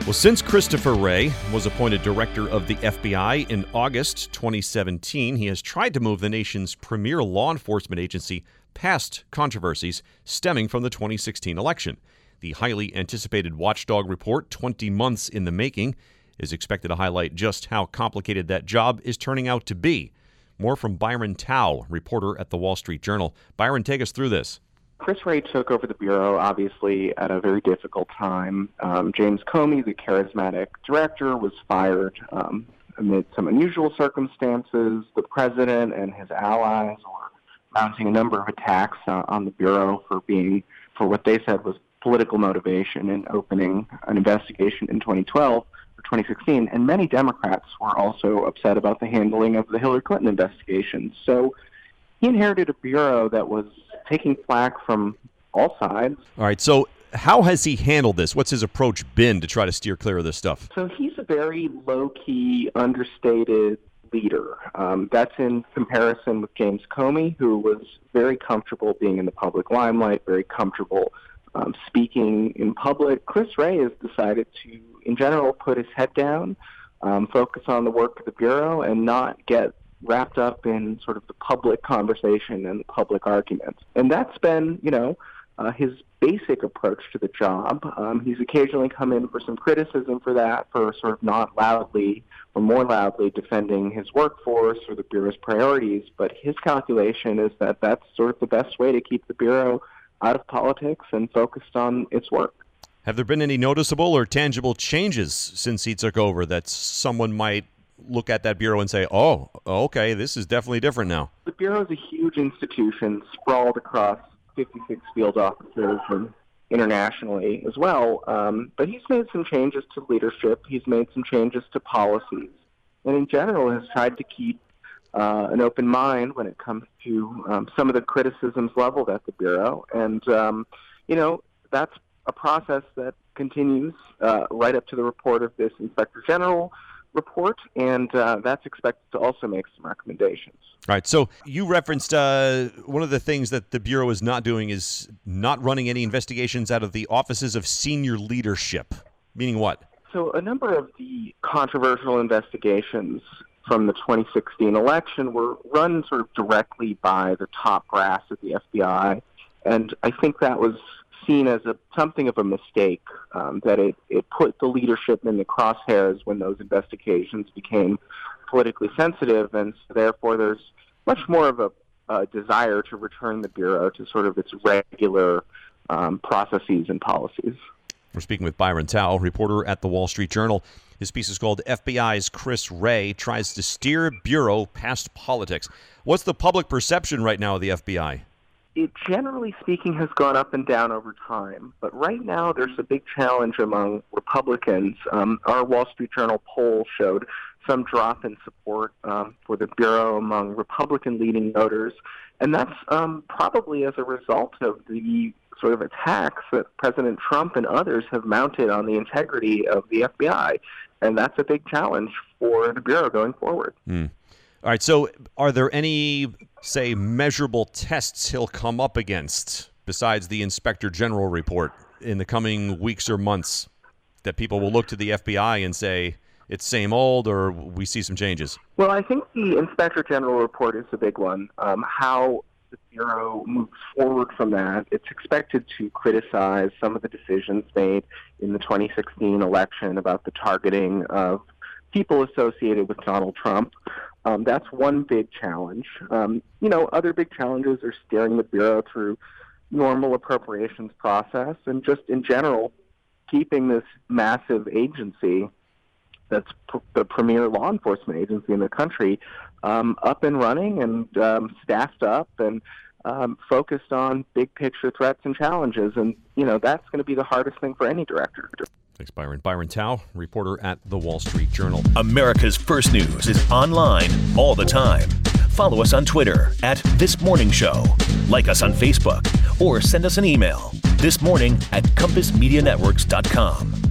Well, since Christopher Wray was appointed director of the FBI in August 2017, he has tried to move the nation's premier law enforcement agency past controversies stemming from the 2016 election. The highly anticipated Watchdog report, 20 months in the making, is expected to highlight just how complicated that job is turning out to be. More from Byron Tao, reporter at the Wall Street Journal. Byron, take us through this. Chris Wray took over the Bureau, obviously, at a very difficult time. James Comey, the charismatic director, was fired amid some unusual circumstances. The president and his allies were mounting a number of attacks on the Bureau for what they said was political motivation in opening an investigation in 2012 or 2016. And many Democrats were also upset about the handling of the Hillary Clinton investigation. So he inherited a Bureau that was taking flack from all sides. All right, so how has he handled this? What's his approach been to try to steer clear of this stuff? So he's a very low-key, understated leader. That's in comparison with James Comey, who was very comfortable being in the public limelight, very comfortable speaking in public. Chris Wray has decided to, in general, put his head down, focus on the work of the Bureau, and not get wrapped up in sort of the public conversation and the public argument. And that's been, his basic approach to the job. He's occasionally come in for some criticism for that, for sort of not loudly or more loudly defending his workforce or the Bureau's priorities. But his calculation is that that's sort of the best way to keep the Bureau out of politics and focused on its work. Have there been any noticeable or tangible changes since he took over that someone might look at that Bureau and say, oh, okay, this is definitely different now? The Bureau is a huge institution sprawled across 56 field offices and internationally as well. But he's made some changes to leadership. He's made some changes to policies. And in general has tried to keep an open mind when it comes to some of the criticisms leveled at the Bureau. And, that's a process that continues right up to the report of this Inspector General report, and that's expected to also make some recommendations. All right, so you referenced one of the things that the Bureau is not doing is not running any investigations out of the offices of senior leadership, meaning what? So a number of the controversial investigations from the 2016 election were run sort of directly by the top brass at the FBI, and I think that was seen as something of a mistake, that it put the leadership in the crosshairs when those investigations became politically sensitive, and so therefore there's much more of a desire to return the Bureau to sort of its regular processes and policies. We're speaking with Byron Tao, reporter at the Wall Street Journal. His piece is called FBI's Chris Wray Tries to Steer Bureau Past Politics. What's the public perception right now of the FBI? It, generally speaking, has gone up and down over time. But right now, there's a big challenge among Republicans. Our Wall Street Journal poll showed some drop in support for the Bureau among Republican-leaning voters. And that's probably as a result of the sort of attacks that President Trump and others have mounted on the integrity of the FBI. And that's a big challenge for the Bureau going forward. All right, so are there any, say, measurable tests he'll come up against besides the Inspector General report in the coming weeks or months that people will look to the FBI and say it's same old or we see some changes? Well, I think the Inspector General report is the big one. How the Bureau moves forward from that, it's expected to criticize some of the decisions made in the 2016 election about the targeting of people associated with Donald Trump. That's one big challenge. Other big challenges are steering the Bureau through normal appropriations process and just in general keeping this massive agency that's the premier law enforcement agency in the country up and running and staffed up and focused on big picture threats and challenges. And, that's going to be the hardest thing for any director to do. Thanks, Byron. Byron Tao, reporter at the Wall Street Journal. America's First News is online all the time. Follow us on Twitter @ThisMorningShow. Like us on Facebook or send us an email thismorning@compassmedianetworks.com.